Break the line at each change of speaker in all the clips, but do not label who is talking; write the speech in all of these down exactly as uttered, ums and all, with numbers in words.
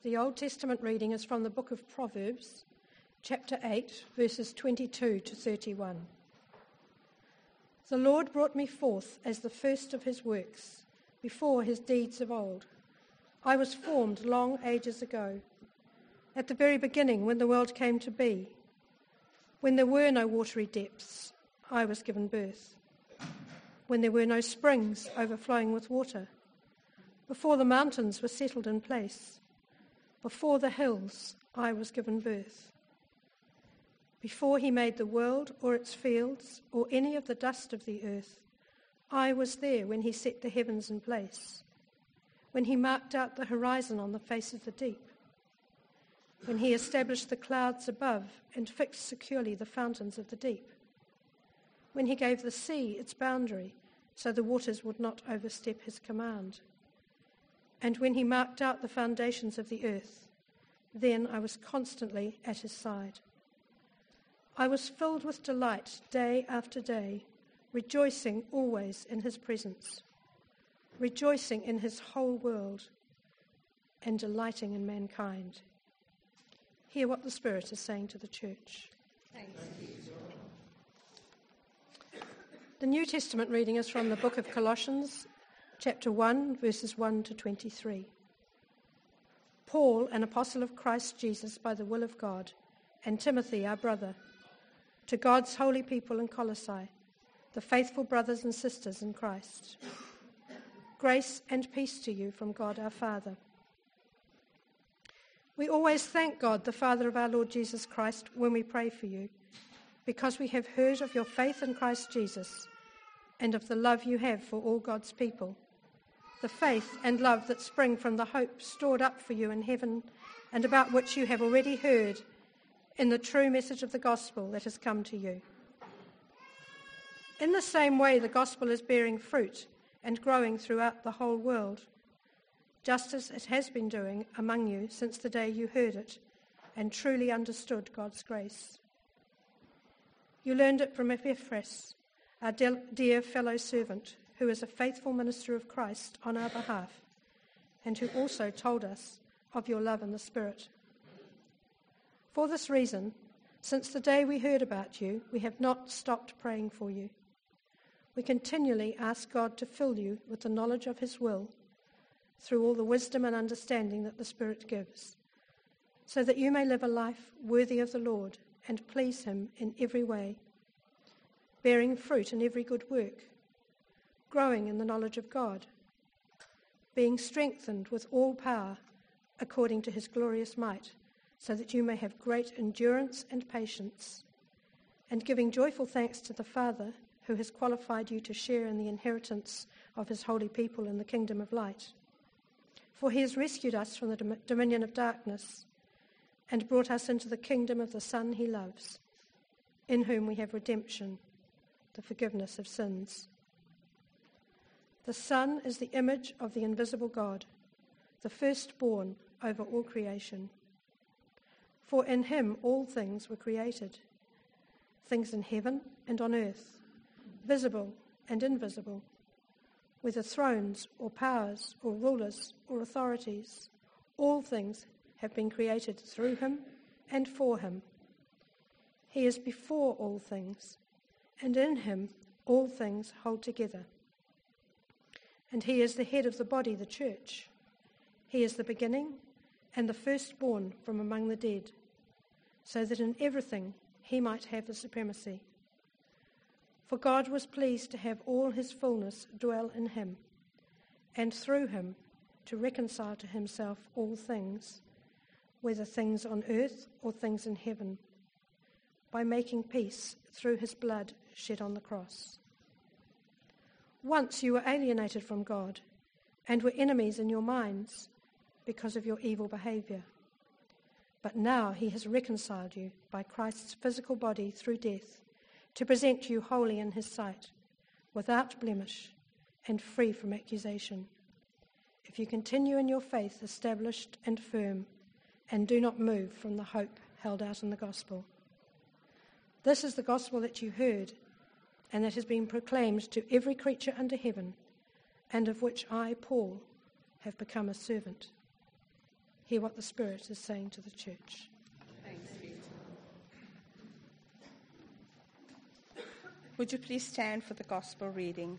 The Old Testament reading is from the book of Proverbs, chapter eight, verses twenty-two to thirty-one. The Lord brought me forth as the first of his works, before his deeds of old. I was formed long ages ago, at the very beginning when the world came to be. When there were no watery depths, I was given birth. When there were no springs overflowing with water, before the mountains were settled in place, before the hills, I was given birth. Before he made the world or its fields or any of the dust of the earth, I was there when he set the heavens in place, when he marked out the horizon on the face of the deep, when he established the clouds above and fixed securely the fountains of the deep, when he gave the sea its boundary so the waters would not overstep his command, and when he marked out the foundations of the earth, then I was constantly at his side. I was filled with delight day after day, rejoicing always in his presence, rejoicing in his whole world, and delighting in mankind. Hear what the Spirit is saying to the church.
Thanks.
The New Testament reading is from the book of Colossians, chapter one, verses one to twenty-three. Paul, an apostle of Christ Jesus by the will of God, and Timothy, our brother, to God's holy people in Colossae, the faithful brothers and sisters in Christ. Grace and peace to you from God our Father. We always thank God, the Father of our Lord Jesus Christ, when we pray for you, because we have heard of your faith in Christ Jesus and of the love you have for all God's people, the faith and love that spring from the hope stored up for you in heaven and about which you have already heard in the true message of the gospel that has come to you. In the same way, the gospel is bearing fruit and growing throughout the whole world, just as it has been doing among you since the day you heard it and truly understood God's grace. You learned it from Epaphras, our dear fellow servant, who is a faithful minister of Christ on our behalf, and who also told us of your love in the Spirit. For this reason, since the day we heard about you, we have not stopped praying for you. We continually ask God to fill you with the knowledge of his will through all the wisdom and understanding that the Spirit gives, so that you may live a life worthy of the Lord and please him in every way, bearing fruit in every good work, growing in the knowledge of God, being strengthened with all power according to his glorious might, so that you may have great endurance and patience, and giving joyful thanks to the Father who has qualified you to share in the inheritance of his holy people in the kingdom of light. For he has rescued us from the dominion of darkness and brought us into the kingdom of the Son he loves, in whom we have redemption, the forgiveness of sins. The Son is the image of the invisible God, the firstborn over all creation. For in him all things were created, things in heaven and on earth, visible and invisible, whether thrones or powers or rulers or authorities. All things have been created through him and for him. He is before all things, and in him all things hold together. And he is the head of the body, the church. He is the beginning and the firstborn from among the dead, so that in everything he might have the supremacy. For God was pleased to have all his fullness dwell in him, and through him to reconcile to himself all things, whether things on earth or things in heaven, by making peace through his blood shed on the cross. Once you were alienated from God and were enemies in your minds because of your evil behavior. But now he has reconciled you by Christ's physical body through death to present you holy in his sight, without blemish and free from accusation, if you continue in your faith established and firm and do not move from the hope held out in the gospel. This is the gospel that you heard and that has been proclaimed to every creature under heaven, and of which I, Paul, have become a servant. Hear what the Spirit is saying to the church.
Thanks be to God. Would you please stand for the gospel reading?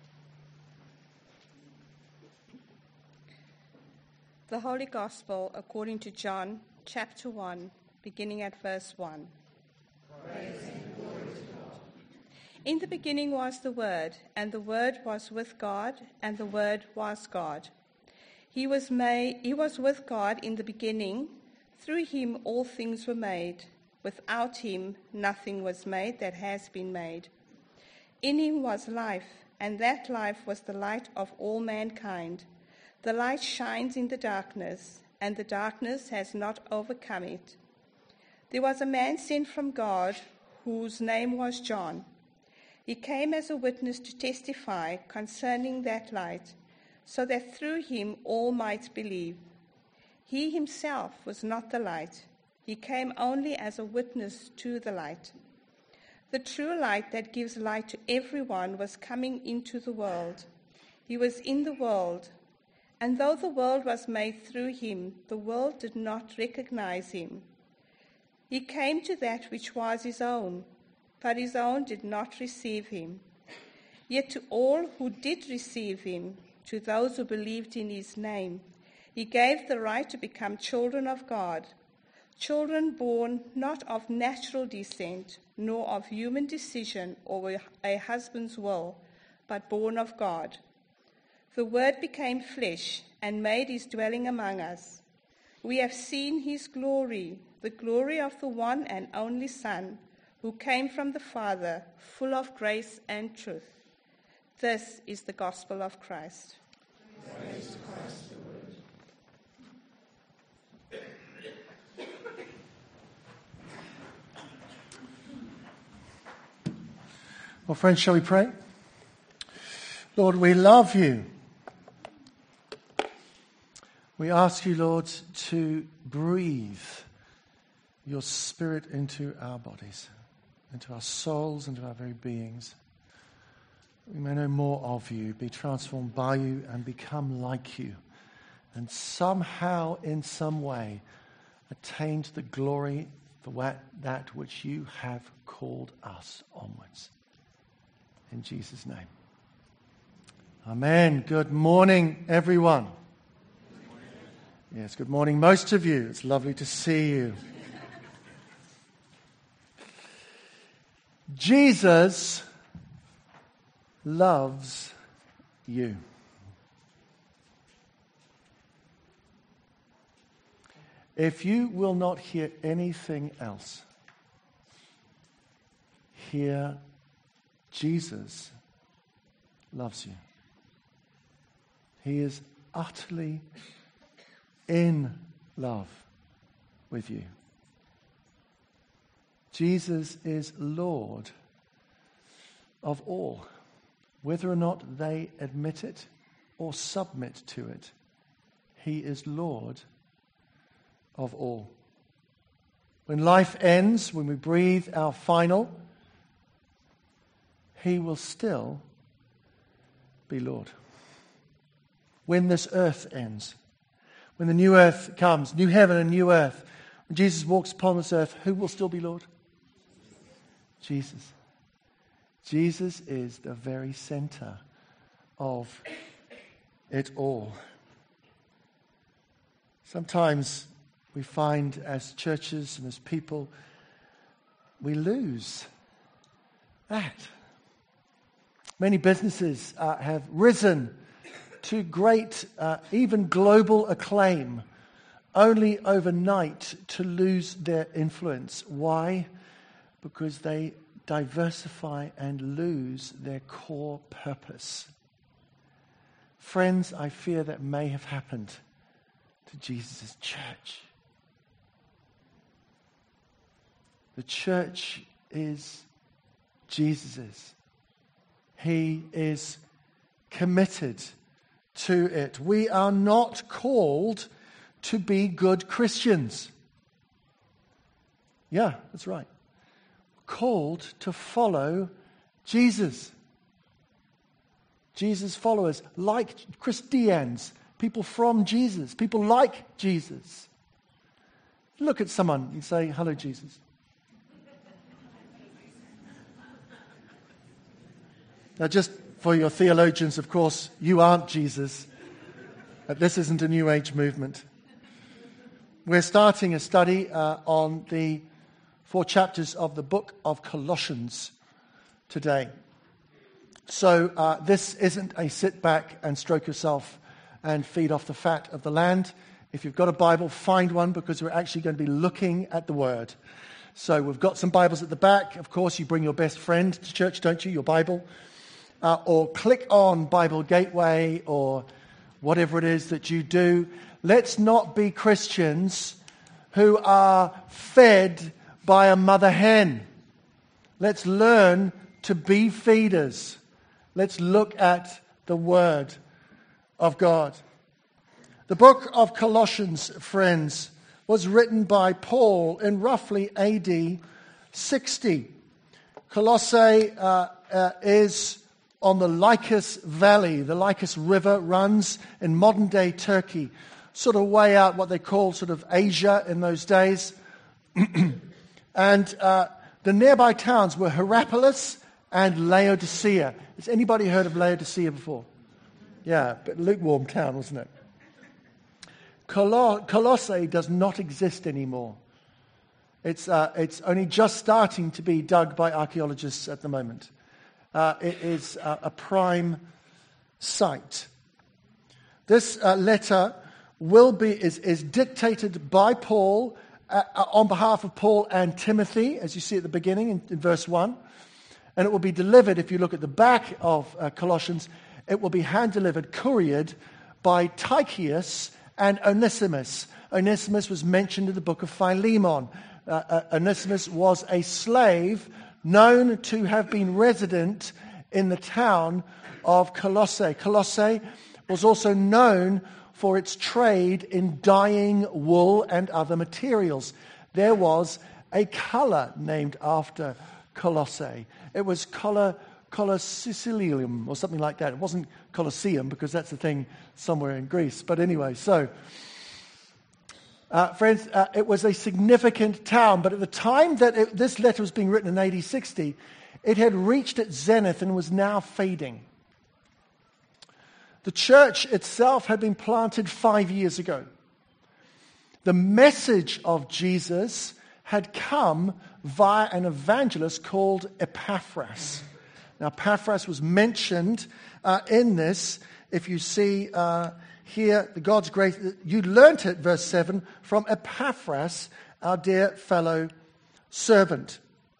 The Holy Gospel according to John, chapter one, beginning at verse one. Praise and glory to God. In the beginning was the Word, and the Word was with God, and the Word was God. He was made, he was with God in the beginning. Through him all things were made. Without him nothing was made that has been made. In him was life, and that life was the light of all mankind. The light shines in the darkness, and the darkness has not overcome it. There was a man sent from God, whose name was John. He came as a witness to testify concerning that light, so that through him all might believe. He himself was not the light. He came only as a witness to the light. The true light that gives light to everyone was coming into the world. He was in the world, and though the world was made through him, the world did not recognize him. He came to that which was his own, but his own did not receive him. Yet to all who did receive him, to those who believed in his name, he gave the right to become children of God, children born not of natural descent, nor of human decision or a husband's will, but born of God. The Word became flesh and made his dwelling among us. We have seen his glory, the glory of the one and only Son, who came from the Father, full of grace and truth. This is the gospel of Christ.
Praise to Christ, the Word. Well, friends, shall we pray? Lord, we love you. We ask you, Lord, to breathe your Spirit into our bodies, into our souls, into our very beings. We may know more of you, be transformed by you, and become like you, and somehow, in some way, attain to the glory for that which you have called us onwards. In Jesus' name. Amen. Good morning, everyone. Yes, good morning, most of you. It's lovely to see you. Jesus loves you. If you will not hear anything else, hear Jesus loves you. He is utterly in love with you. Jesus is Lord of all, whether or not they admit it or submit to it. He is Lord of all. When life ends, when we breathe our final, he will still be Lord. When this earth ends, when the new earth comes, new heaven and new earth, when Jesus walks upon this earth, who will still be Lord? Jesus. Jesus is the very center of it all. Sometimes we find as churches and as people, we lose that. Many businesses uh, have risen to great, uh, even global acclaim, only overnight to lose their influence. Why? Because they diversify and lose their core purpose. Friends, I fear that may have happened to Jesus' church. The church is Jesus's. He is committed to it. We are not called to be good Christians. Yeah, that's right. Called to follow Jesus. Jesus' followers, like Christians, people from Jesus, people like Jesus. Look at someone and say, hello, Jesus. Now, just for your theologians, of course, you aren't Jesus. This isn't a New Age movement. We're starting a study uh, on the four chapters of the book of Colossians today. So uh, this isn't a sit back and stroke yourself and feed off the fat of the land. If you've got a Bible, find one, because we're actually going to be looking at the Word. So we've got some Bibles at the back. Of course, you bring your best friend to church, don't you? Your Bible. Uh, or click on Bible Gateway or whatever it is that you do. Let's not be Christians who are fed by a mother hen. Let's learn to be feeders. Let's look at the Word of God. The book of Colossians, friends, was written by Paul in roughly A D sixty. Colossae uh, uh, is on the Lycus Valley. The Lycus River runs in modern-day Turkey, sort of way out what they call sort of Asia in those days. And uh, the nearby towns were Hierapolis and Laodicea. Has anybody heard of Laodicea before? Yeah, but lukewarm town, wasn't it? Col- Colossae does not exist anymore. It's, uh, it's only just starting to be dug by archaeologists at the moment. Uh, it is uh, a prime site. This uh, letter will be is, is dictated by Paul uh, on behalf of Paul and Timothy, as you see at the beginning in, in verse one. And it will be delivered, if you look at the back of uh, Colossians, it will be hand-delivered, couriered by Tychius and Onesimus. Onesimus was mentioned in the book of Philemon. Uh, uh, Onesimus was a slave known to have been resident in the town of Colossae. Colossae was also known for its trade in dyeing wool and other materials. There was a color named after Colossae. It was Colo, Colossilium or something like that. It wasn't Colosseum, because that's the thing somewhere in Greece. But anyway, so... Uh, friends, uh, it was a significant town, but at the time that it, this letter was being written in A D sixty, it had reached its zenith and was now fading. The church itself had been planted five years ago. The message of Jesus had come via an evangelist called Epaphras. Now, Epaphras was mentioned uh, in this, if you see... Uh, Here, the God's grace, you learnt it, verse seven, from Epaphras, our dear fellow servant.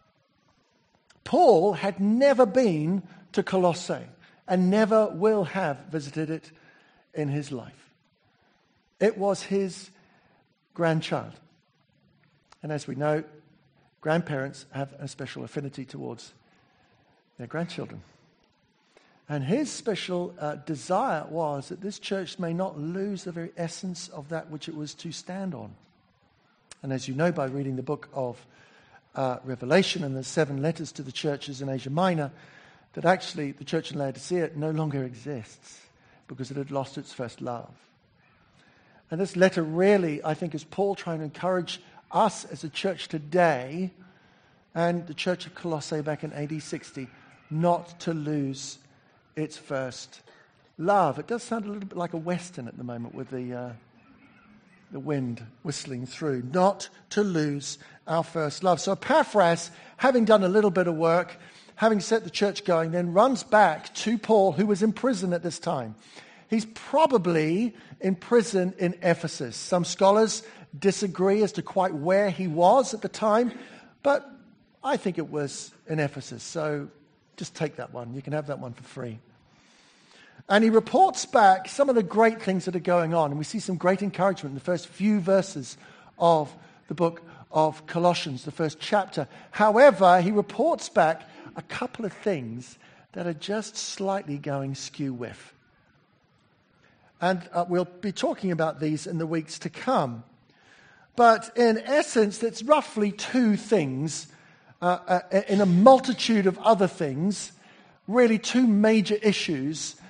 Paul had never been to Colossae and never will have visited it in his life. It was his grandchild. And as we know, grandparents have a special affinity towards their grandchildren. And his special uh, desire was that this church may not lose the very essence of that which it was to stand on. And as you know by reading the book of uh, Revelation and the seven letters to the churches in Asia Minor, that actually the church in Laodicea no longer exists because it had lost its first love. And this letter really, I think, is Paul trying to encourage us as a church today and the church of Colossae back in A D sixty not to lose its first love. It does sound a little bit like a Western at the moment with the uh, the wind whistling through. Not to lose our first love. So Epaphras, having done a little bit of work, having set the church going, then runs back to Paul, who was in prison at this time. He's probably in prison in Ephesus. Some scholars disagree as to quite where he was at the time, but I think it was in Ephesus. So just take that one. You can have that one for free. And he reports back some of the great things that are going on. And we see some great encouragement in the first few verses of the book of Colossians, the first chapter. However, he reports back a couple of things that are just slightly going skew-whiff. And uh, we'll be talking about these in the weeks to come. But in essence, it's roughly two things uh, uh, in a multitude of other things, really two major issues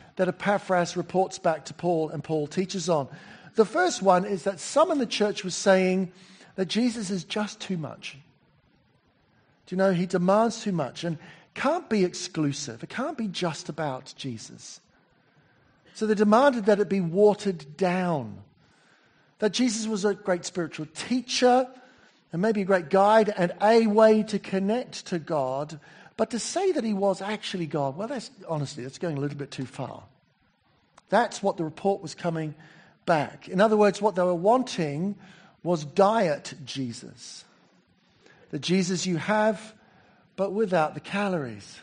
that Epaphras reports back to Paul and Paul teaches on. The first one is that some in the church were saying that Jesus is just too much. Do you know, he demands too much and can't be exclusive. It can't be just about Jesus. So they demanded that it be watered down. That Jesus was a great spiritual teacher and maybe a great guide and a way to connect to God. But to say that he was actually God, well, that's honestly, that's going a little bit too far. That's what the report was coming back. In other words, what they were wanting was diet Jesus. The Jesus you have, but without the calories.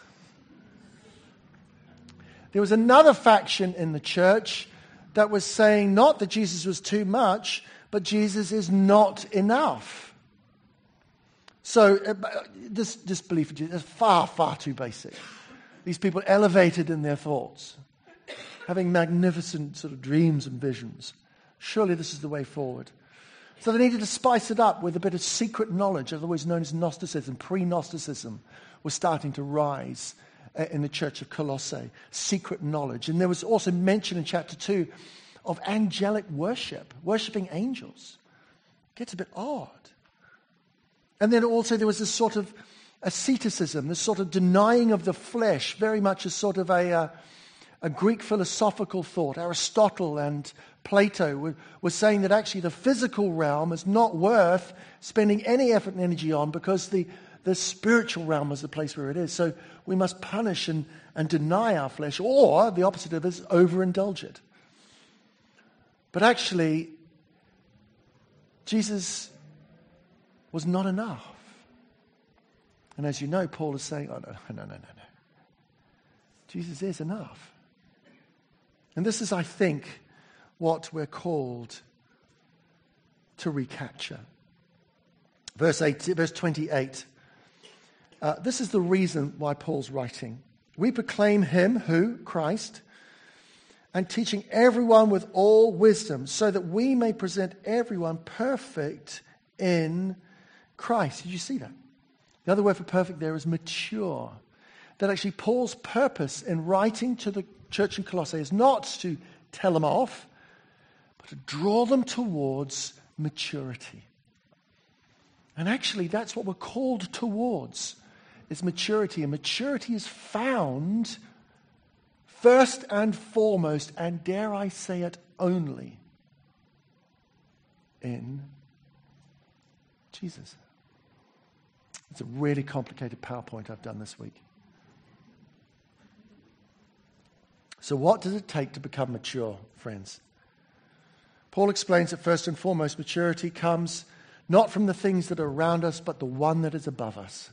There was another faction in the church that was saying not that Jesus was too much, but Jesus is not enough. So uh, this, this belief of Jesus is far, far too basic. These people elevated in their thoughts, having magnificent sort of dreams and visions. Surely this is the way forward. So they needed to spice it up with a bit of secret knowledge, otherwise known as Gnosticism. Pre-Gnosticism was starting to rise in the church of Colossae. Secret knowledge. And there was also mention in chapter two of angelic worship, worshipping angels. It gets a bit odd. And then also there was this sort of asceticism, this sort of denying of the flesh, very much a sort of a, uh, a Greek philosophical thought. Aristotle and Plato were, were saying that actually the physical realm is not worth spending any effort and energy on because the, the spiritual realm is the place where it is. So we must punish and, and deny our flesh, or the opposite of it is overindulge it. But actually, Jesus was not enough. And as you know, Paul is saying, oh, no, no, no, no, no. Jesus is enough. And this is, I think, what we're called to recapture. Verse eight, verse twenty-eight. Uh, this is the reason why Paul's writing. We proclaim him, who? Christ, and teaching everyone with all wisdom, so that we may present everyone perfect in Christ. Did you see that? The other word for perfect there is mature. That actually Paul's purpose in writing to the church in Colossae is not to tell them off, but to draw them towards maturity. And actually that's what we're called towards, is maturity. And maturity is found first and foremost, and dare I say it, only in Jesus. It's a really complicated PowerPoint I've done this week. So what does it take to become mature, friends? Paul explains that first and foremost, maturity comes not from the things that are around us, but the one that is above us.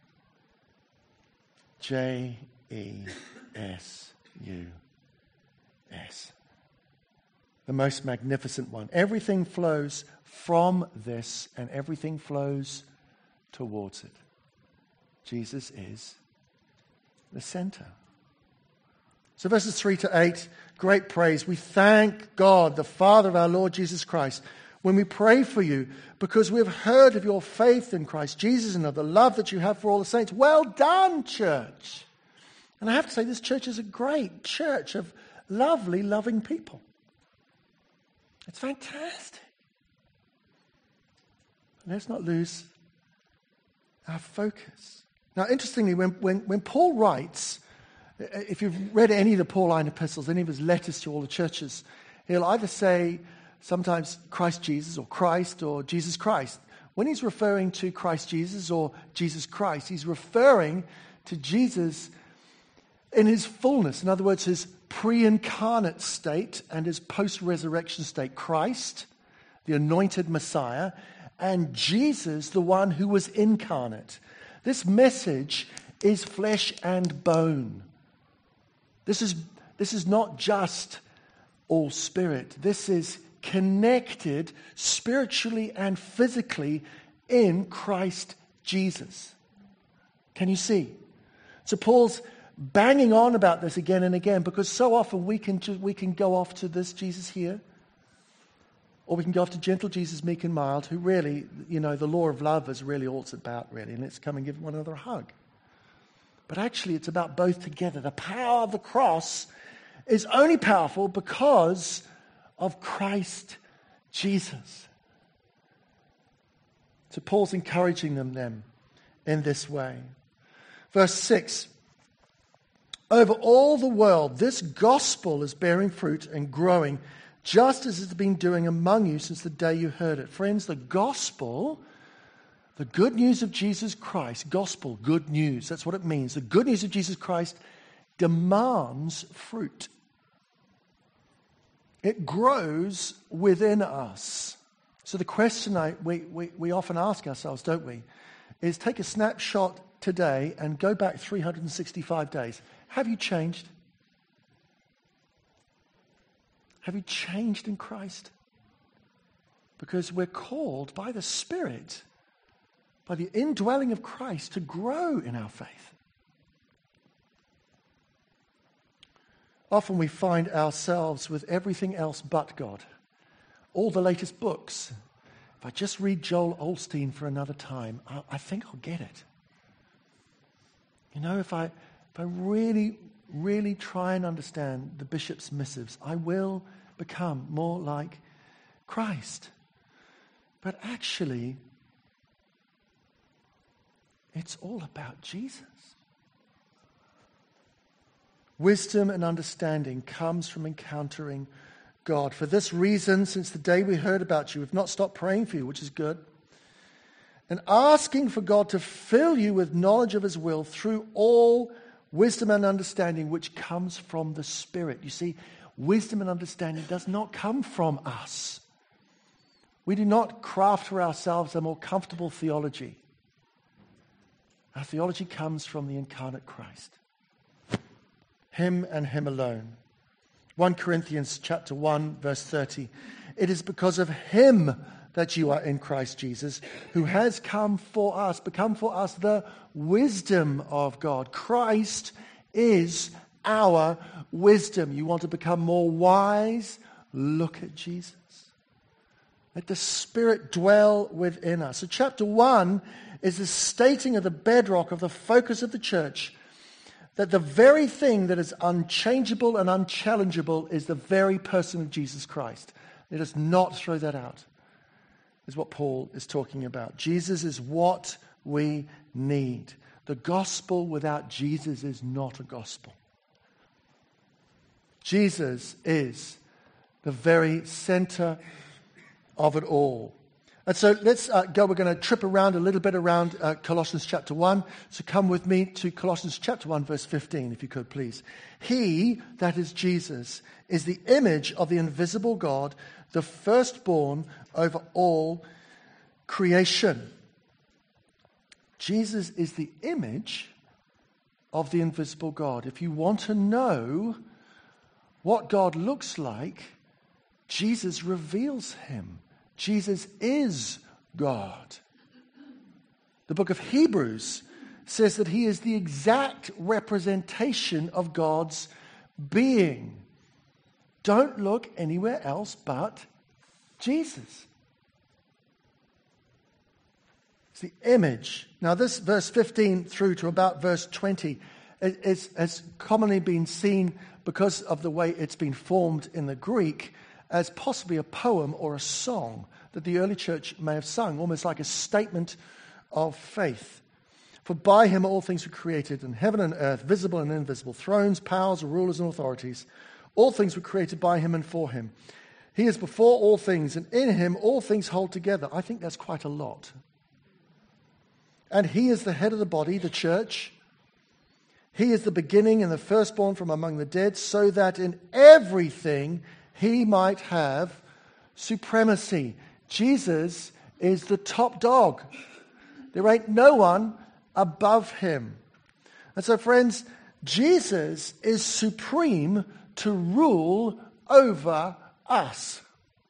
J E S U S. The most magnificent one. Everything flows from this, and everything flows towards it. Jesus is the center. So verses three to eight, great praise. We thank God, the Father of our Lord Jesus Christ, when we pray for you, because we have heard of your faith in Christ Jesus and of the love that you have for all the saints. Well done, church. And I have to say, this church is a great church of lovely, loving people. It's fantastic. Let's not lose our focus. Now, interestingly, when, when, when Paul writes, if you've read any of the Pauline epistles, any of his letters to all the churches, he'll either say sometimes Christ Jesus or Christ or Jesus Christ. When he's referring to Christ Jesus or Jesus Christ, he's referring to Jesus in his fullness. In other words, his pre-incarnate state and his post-resurrection state. Christ, the anointed Messiah, and Jesus, the one who was incarnate. This message is flesh and bone. This is, this is not just all spirit. This is connected spiritually and physically in Christ Jesus. Can you see? So Paul's banging on about this again and again, because so often we can ju- we can go off to this Jesus here, or we can go off to gentle Jesus, meek and mild, who really, you know, the law of love is really all it's about, really, and let's come and give one another a hug. But actually it's about both together. The power of the cross is only powerful because of Christ Jesus. So Paul's encouraging them then in this way. Verse six, over all the world, this gospel is bearing fruit and growing, just as it's been doing among you since the day you heard it. Friends, the gospel, the good news of Jesus Christ, gospel, good news, that's what it means. The good news of Jesus Christ demands fruit. It grows within us. So the question I, we, we, we often ask ourselves, don't we, is take a snapshot today and go back three hundred sixty-five days. Have you changed? Have you changed in Christ? Because we're called by the Spirit, by the indwelling of Christ, to grow in our faith. Often we find ourselves with everything else but God. All the latest books. If I just read Joel Osteen for another time, I, I think I'll get it. You know, if I, if I really, really try and understand the bishop's missives, I will become more like Christ. But actually, it's all about Jesus. Wisdom and understanding comes from encountering God. For this reason, since the day we heard about you, we've not stopped praying for you, which is good, and asking for God to fill you with knowledge of his will through all wisdom and understanding which comes from the Spirit. You see, wisdom and understanding does not come from us. We do not craft for ourselves a more comfortable theology. Our theology comes from the incarnate Christ. Him and him alone. First Corinthians chapter one, verse thirty. It is because of him that you are in Christ Jesus, who has come for us, become for us the wisdom of God. Christ is our wisdom. You want to become more wise? Look at Jesus. Let the Spirit dwell within us. So chapter one is the stating of the bedrock of the focus of the church, that the very thing that is unchangeable and unchallengeable is the very person of Jesus Christ. Let us not throw that out, is what Paul is talking about. Jesus is what we need. The gospel without Jesus is not a gospel. Jesus is the very center of it all. And so let's uh, go. We're going to trip around a little bit around uh, Colossians chapter one. So come with me to Colossians chapter one, verse fifteen, if you could, please. He, that is Jesus, is the image of the invisible God, the firstborn over all creation. Jesus is the image of the invisible God. If you want to know what God looks like, Jesus reveals him. Jesus is God. The book of Hebrews says that he is the exact representation of God's being. Don't look anywhere else but Jesus. It's the image. Now this verse fifteen through to about verse twenty is, has commonly been seen, because of the way it's been formed in the Greek, as possibly a poem or a song that the early church may have sung, almost like a statement of faith. For by him all things were created, in heaven and earth, visible and invisible, thrones, powers, rulers, and authorities. All things were created by him and for him. He is before all things, and in him all things hold together. I think that's quite a lot. And he is the head of the body, the church. He is the beginning and the firstborn from among the dead, so that in everything he might have supremacy. Jesus is the top dog. There ain't no one above him. And so, friends, Jesus is supreme to rule over us.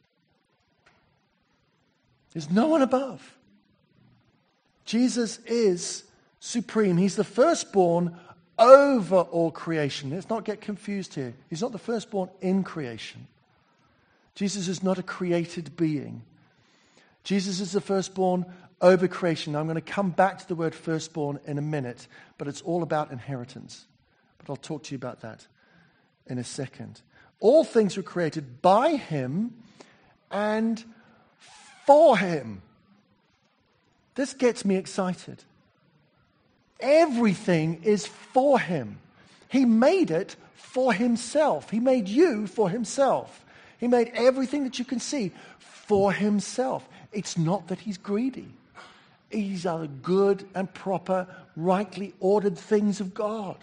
There's no one above. Jesus is supreme. He's the firstborn over all creation. Let's not get confused here. He's not the firstborn in creation. Jesus is not a created being. Jesus is the firstborn over creation. Now, I'm going to come back to the word firstborn in a minute, but it's all about inheritance. But I'll talk to you about that in a second. All things were created by him and for him. This gets me excited. Everything is for him. He made it for himself. He made you for himself. He made everything that you can see for himself. It's not that he's greedy. These are the good and proper, rightly ordered things of God.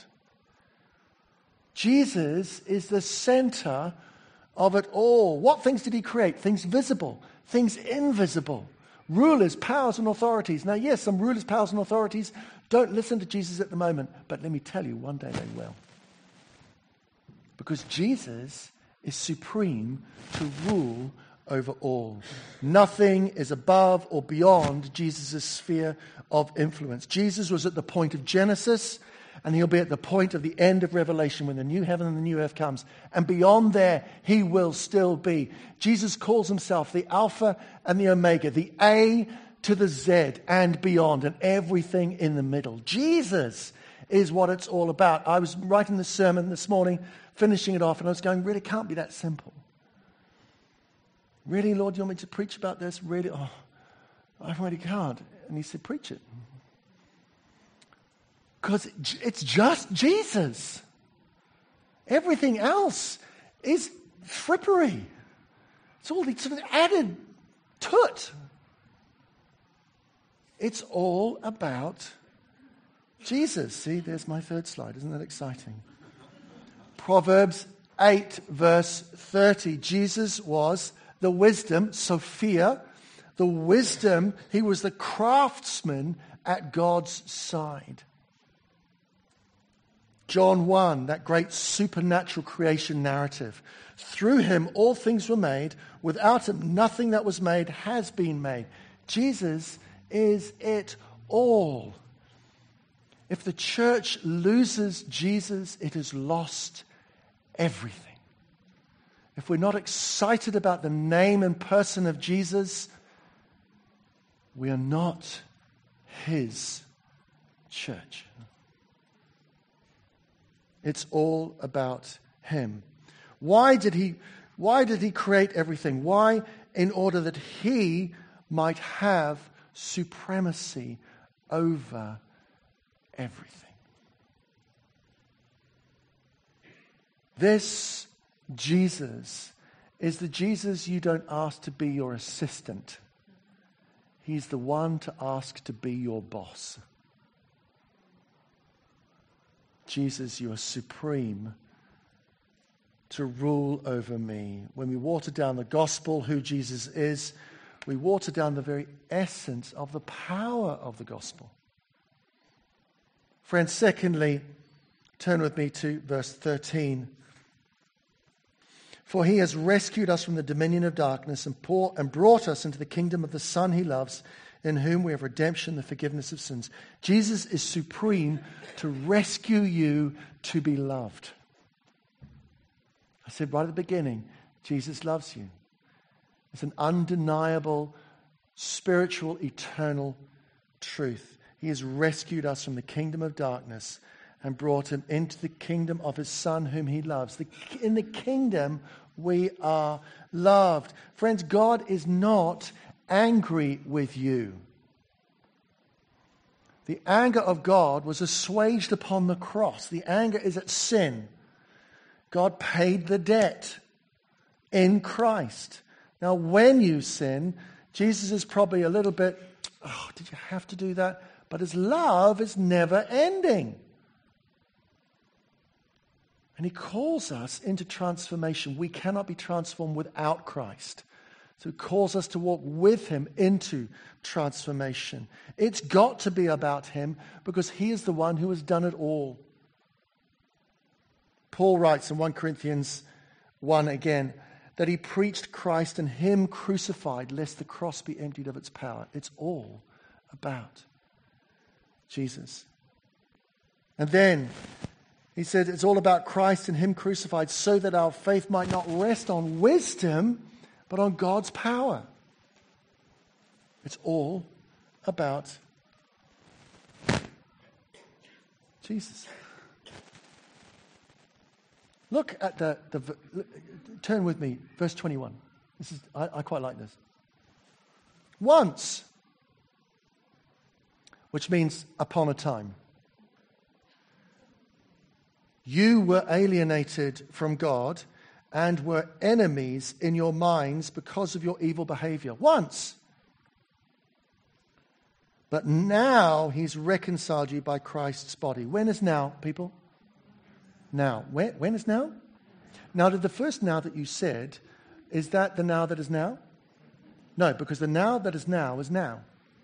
Jesus is the center of it all. What things did he create? Things visible, things invisible. Rulers, powers, and authorities. Now, yes, some rulers, powers, and authorities don't listen to Jesus at the moment, but let me tell you, one day they will. Because Jesus is supreme to rule over all. Nothing is above or beyond Jesus' sphere of influence. Jesus was at the point of Genesis, and he'll be at the point of the end of Revelation when the new heaven and the new earth comes. And beyond there, he will still be. Jesus calls himself the Alpha and the Omega, the A to the Z and beyond, and everything in the middle. Jesus is what it's all about. I was writing the sermon this morning, finishing it off, and I was going, really can't be that simple. Really, Lord, you want me to preach about this? Really? Oh, I really can't. And he said, preach it. Because it's just Jesus. Everything else is frippery. It's all the sort of added toot. It's all about Jesus. See, there's my third slide. Isn't that exciting? Proverbs eight, verse thirty. Jesus was the wisdom, Sophia, the wisdom. He was the craftsman at God's side. John one, that great supernatural creation narrative. Through him all things were made. Without him nothing that was made has been made. Jesus is it all. If the church loses Jesus, it has lost everything. If we're not excited about the name and person of Jesus, we are not his church. It's all about him. Why did he, why did he create everything? Why? In order that he might have supremacy over everything. This Jesus is the Jesus you don't ask to be your assistant. He's the one to ask to be your boss. Jesus, you are supreme to rule over me. When we water down the gospel, who Jesus is, we water down the very essence of the power of the gospel. Friends, secondly, turn with me to verse thirteen. For he has rescued us from the dominion of darkness and, pour, and brought us into the kingdom of the Son he loves, in whom we have redemption, the forgiveness of sins. Jesus is supreme to rescue you to be loved. I said right at the beginning, Jesus loves you. It's an undeniable, spiritual, eternal truth. He has rescued us from the kingdom of darkness and brought him into the kingdom of his Son whom he loves. The, in the kingdom, we are loved. Friends, God is not angry with you. The anger of God was assuaged upon the cross. The anger is at sin. God paid the debt in Christ. Now, when you sin, Jesus is probably a little bit, oh, did you have to do that? But his love is never ending. And he calls us into transformation. We cannot be transformed without Christ. So he calls us to walk with him into transformation. It's got to be about him because he is the one who has done it all. Paul writes in First Corinthians one again, that he preached Christ and him crucified, lest the cross be emptied of its power. It's all about Jesus. And then he said it's all about Christ and him crucified so that our faith might not rest on wisdom, but on God's power. It's all about Jesus. Look at the, the look, turn with me, verse twenty-one. This is I, I quite like this. Once, which means upon a time, you were alienated from God and were enemies in your minds because of your evil behavior. Once. But now he's reconciled you by Christ's body. When is now, people? Now. When, when is now? Now, did the first now that you said, is that the now that is now? No, because the now that is now is now.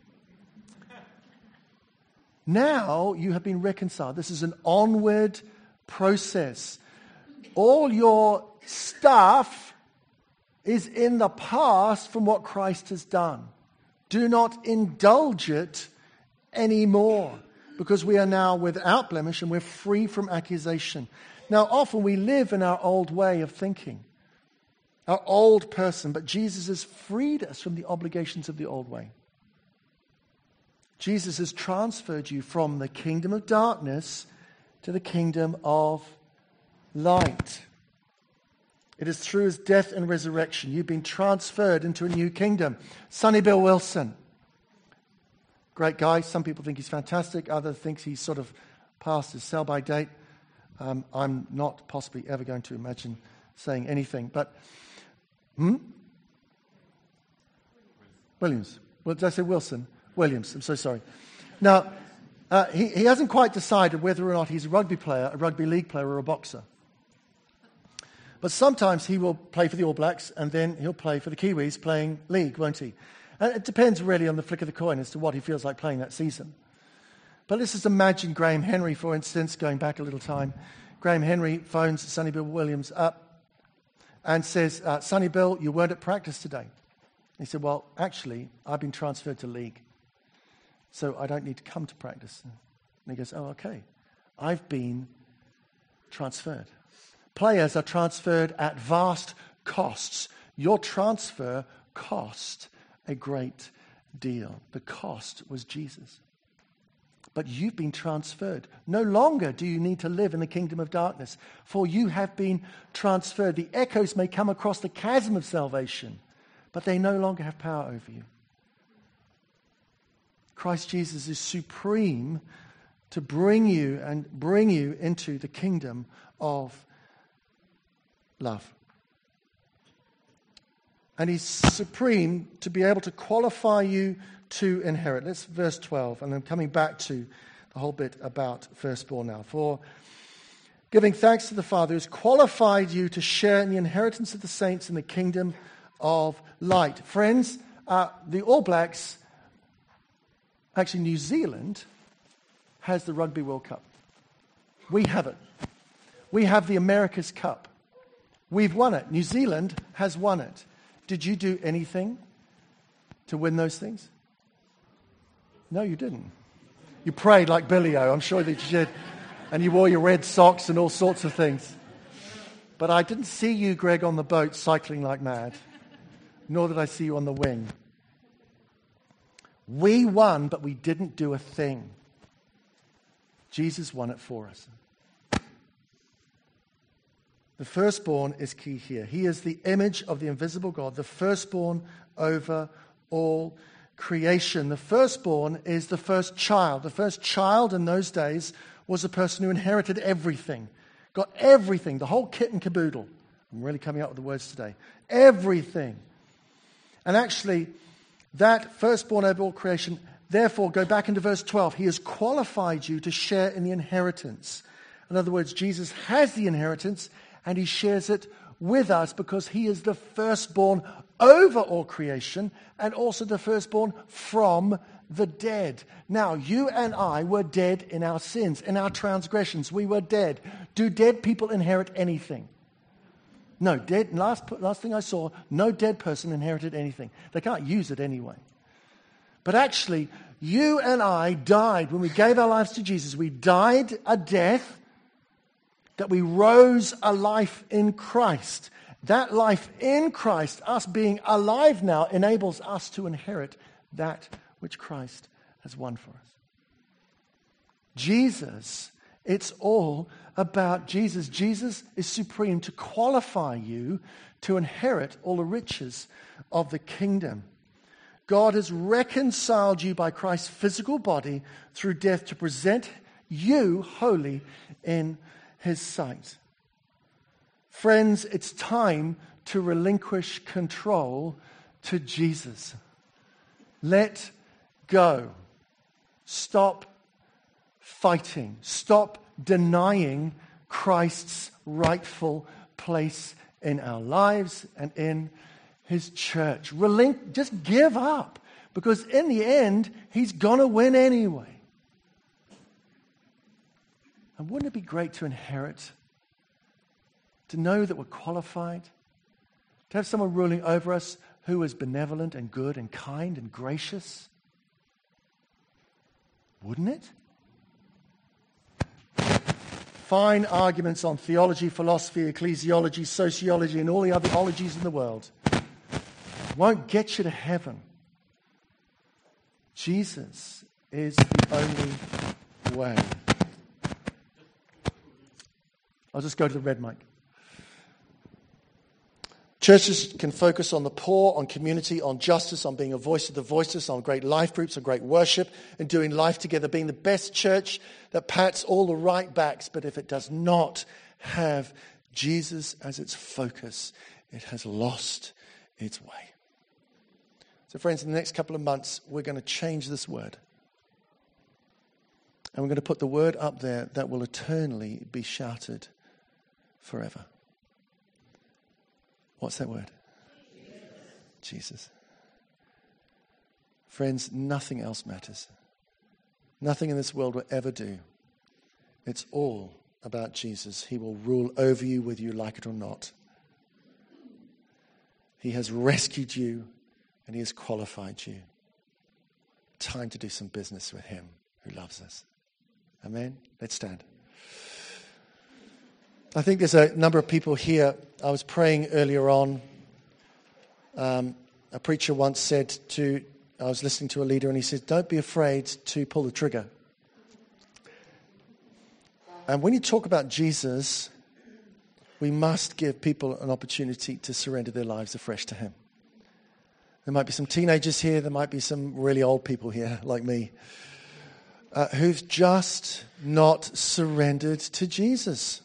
Now you have been reconciled. This is an onward process. All your stuff is in the past from what Christ has done. Do not indulge it anymore, because we are now without blemish and we're free from accusation. Now, often we live in our old way of thinking, our old person, but Jesus has freed us from the obligations of the old way. Jesus has transferred you from the kingdom of darkness to the kingdom of light. It is through his death and resurrection you've been transferred into a new kingdom. Sonny Bill Wilson, great guy. Some people think he's fantastic. Others think he's sort of past his sell-by date. Um, I'm not possibly ever going to imagine saying anything. But, hmm? Williams. Well, did I say Wilson? Williams. I'm so sorry. Now, uh, he, he hasn't quite decided whether or not he's a rugby player, a rugby league player, or a boxer. But sometimes he will play for the All Blacks and then he'll play for the Kiwis playing league, won't he? And it depends really on the flick of the coin as to what he feels like playing that season. But let's just imagine Graham Henry, for instance, going back a little time. Graham Henry phones Sonny Bill Williams up and says, uh, Sonny Bill, you weren't at practice today. He said, well, actually, I've been transferred to league, so I don't need to come to practice. And he goes, oh, okay. I've been transferred. Players are transferred at vast costs. Your transfer cost a great deal. The cost was Jesus. But you've been transferred. No longer do you need to live in the kingdom of darkness, for you have been transferred. The echoes may come across the chasm of salvation, but they no longer have power over you. Christ Jesus is supreme to bring you and bring you into the kingdom of love. And he's supreme to be able to qualify you to inherit. Let's verse twelve, and I'm coming back to the whole bit about firstborn now. For giving thanks to the Father who has qualified you to share in the inheritance of the saints in the kingdom of light. Friends, uh, the All Blacks, actually New Zealand, has the Rugby World Cup. We have it. We have the America's Cup. We've won it. New Zealand has won it. Did you do anything to win those things? No, you didn't. You prayed like Billy O, I'm sure that you did. And you wore your red socks and all sorts of things. But I didn't see you, Greg, on the boat cycling like mad. Nor did I see you on the wing. We won, but we didn't do a thing. Jesus won it for us. The firstborn is key here. He is the image of the invisible God, the firstborn over all creation. The firstborn is the first child. The first child in those days was a person who inherited everything, got everything, the whole kit and caboodle. I'm really coming up with the words today. Everything. And actually, that firstborn over all creation, therefore, go back into verse twelve. He has qualified you to share in the inheritance. In other words, Jesus has the inheritance, and he shares it with us because he is the firstborn over all creation and also the firstborn from the dead. Now, you and I were dead in our sins, in our transgressions. We were dead. Do dead people inherit anything? No, dead. Last, last thing I saw, no dead person inherited anything. They can't use it anyway. But actually, you and I died when we gave our lives to Jesus. We died a death that we rose a life in Christ. That life in Christ, us being alive now, enables us to inherit that which Christ has won for us. Jesus It's all about Jesus. Jesus is supreme to qualify you to inherit all the riches of the kingdom. God has reconciled you by Christ's physical body through death to present you holy in his sight. Friends, it's time to relinquish control to Jesus. Let go. Stop fighting. Stop denying Christ's rightful place in our lives and in his church. Relin- just give up, because in the end, he's going to win anyway. And wouldn't it be great to inherit, to know that we're qualified, to have someone ruling over us who is benevolent and good and kind and gracious? Wouldn't it? Fine arguments on theology, philosophy, ecclesiology, sociology, and all the other ologies in the world won't get you to heaven. Jesus is the only way. I'll just go to the red mic. Churches can focus on the poor, on community, on justice, on being a voice of the voiceless, on great life groups, on great worship, and doing life together, being the best church that pats all the right backs. But if it does not have Jesus as its focus, it has lost its way. So friends, in the next couple of months, we're going to change this word. And we're going to put the word up there that will eternally be shouted forever. What's that word? Jesus. Jesus. Friends, nothing else matters. Nothing in this world will ever do. It's all about Jesus. He will rule over you whether you like it or not. He has rescued you and he has qualified you. Time to do some business with him who loves us. Amen? Let's stand. I think there's a number of people here. I was praying earlier on. Um, a preacher once said to, I was listening to a leader and he said, don't be afraid to pull the trigger. And when you talk about Jesus, we must give people an opportunity to surrender their lives afresh to him. There might be some teenagers here. There might be some really old people here like me uh, who've just not surrendered to Jesus.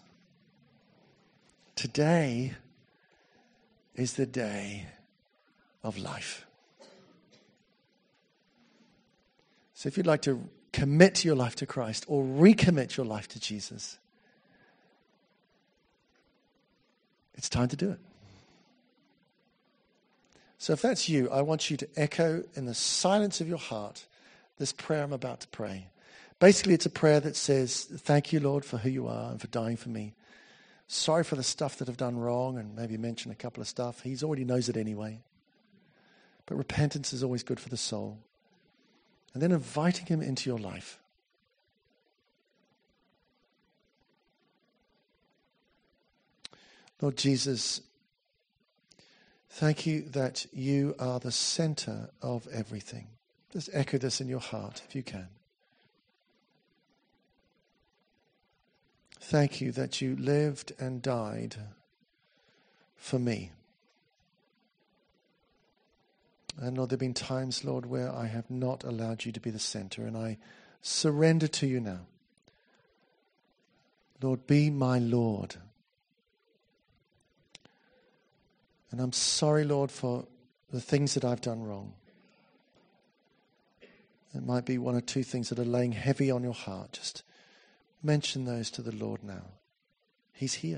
Today is the day of life. So if you'd like to commit your life to Christ or recommit your life to Jesus, it's time to do it. So if that's you, I want you to echo in the silence of your heart this prayer I'm about to pray. Basically, it's a prayer that says, thank you, Lord, for who you are and for dying for me. Sorry for the stuff that I've done wrong, and maybe mention a couple of stuff. He already knows it anyway. But repentance is always good for the soul. And then inviting him into your life. Lord Jesus, thank you that you are the center of everything. Just echo this in your heart if you can. Thank you that you lived and died for me. And Lord, there have been times, Lord, where I have not allowed you to be the center, and I surrender to you now. Lord, be my Lord. And I'm sorry, Lord, for the things that I've done wrong. It might be one or two things that are laying heavy on your heart. Just mention those to the Lord now. He's here.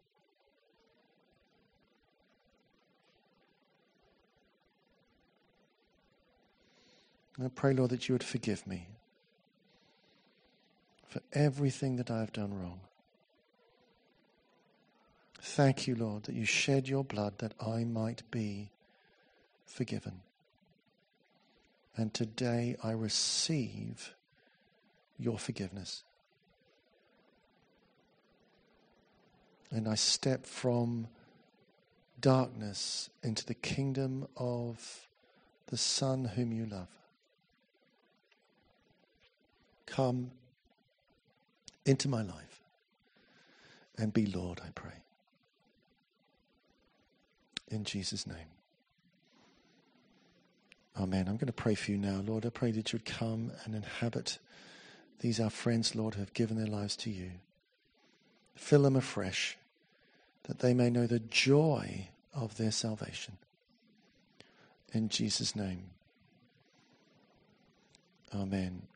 And I pray, Lord, that you would forgive me for everything that I have done wrong. Thank you, Lord, that you shed your blood that I might be forgiven. And today I receive your forgiveness. And I step from darkness into the kingdom of the Son whom you love. Come into my life and be Lord, I pray. In Jesus' name. Amen. I'm going to pray for you now. Lord, I pray that you would come and inhabit these our friends, Lord, who have given their lives to you. Fill them afresh, that they may know the joy of their salvation. In Jesus' name. Amen.